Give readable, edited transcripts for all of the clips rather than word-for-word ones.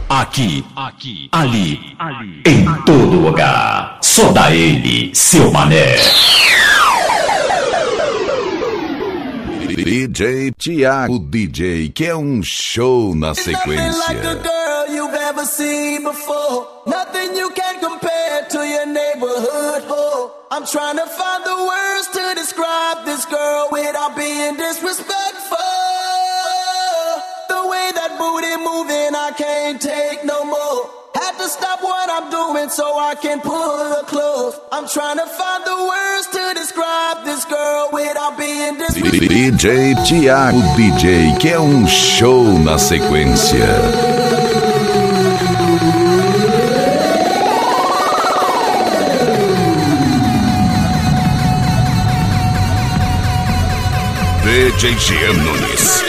Aqui, ali, em todo lugar. Só dá ele, seu mané. DJ Thiago, o DJ que é um show na sequência. Nothing you can compare to your neighborhood hoe. I'm trying to find the words to describe this girl without being disrespectful. The way that booty moving, I can't take no more. Had to stop what I'm doing so I can pull her close. I'm trying to find the words to describe this girl without being disrespectful. DJ Thiago, o DJ que é um show na sequência. DJ Jean Nunes.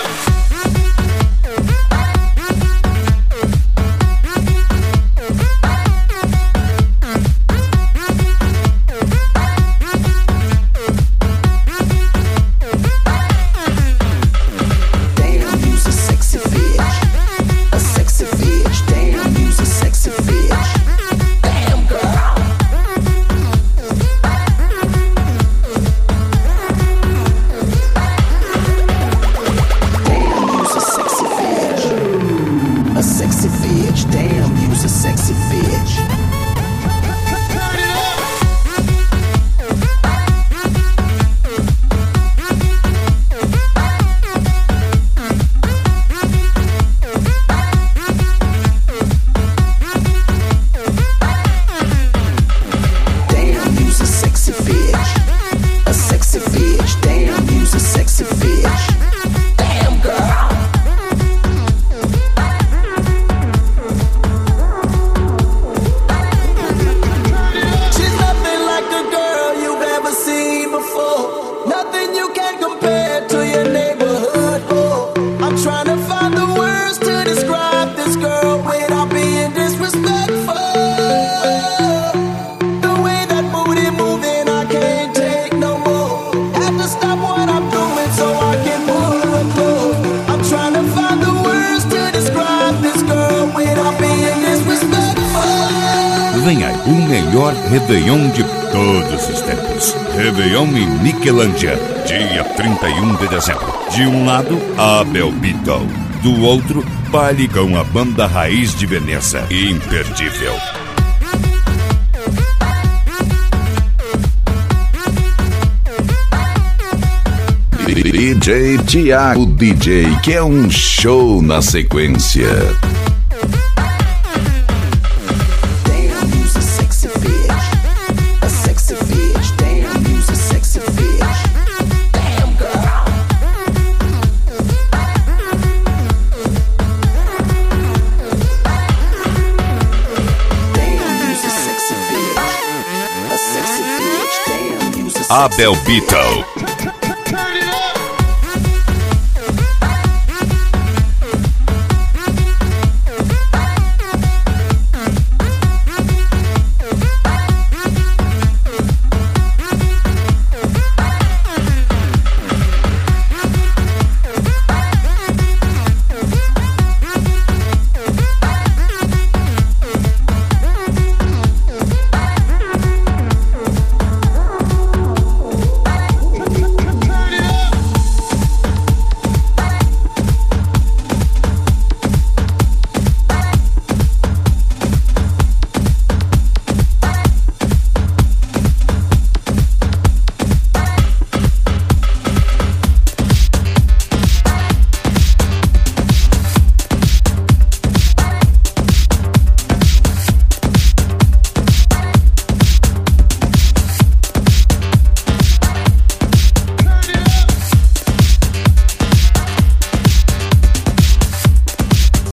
Vem aí, o melhor Réveillon de todos os tempos. Réveillon em Niquelândia, dia 31 de dezembro. De um lado, Abel Beatle. Do outro, baile com a banda Raiz de Veneza. Imperdível. DJ Thiago, o DJ que é um show na sequência. Abel Beatle.